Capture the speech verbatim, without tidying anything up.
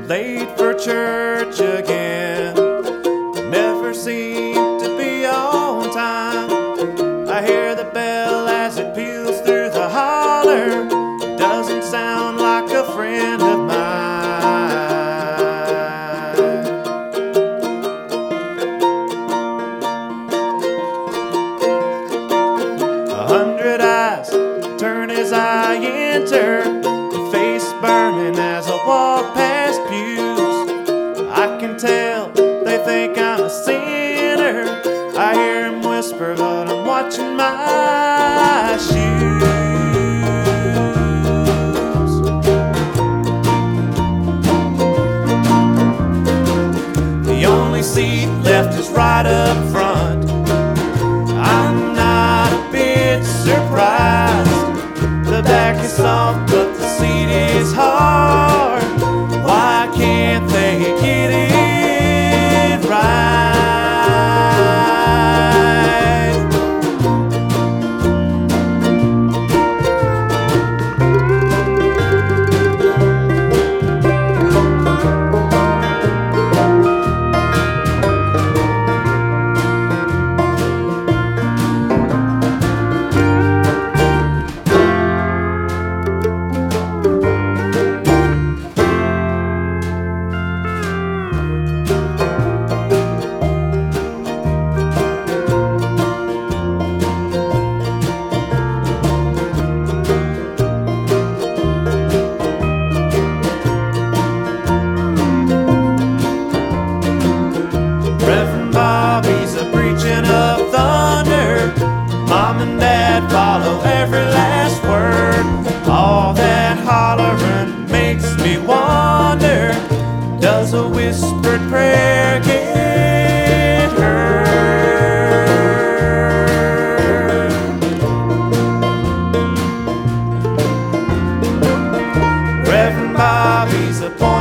late for church again. Never seem to be on time. I hear the bell as it peals through the holler. Doesn't sound like a friend of mine. A hundred eyes turn as I enter, face burning as I walk past pews. I can tell they think I'm a sinner. I hear them whisper, but I'm watching my shoes. The only seat left is right up front. I'm not a bit surprised. The back is soft, but the seat is hard. Why can't they get it right? Bobby's a preaching of thunder. Mom and Dad follow every last word. All that hollering makes me wonder, does a whispered prayer get heard? Reverend Bobby's a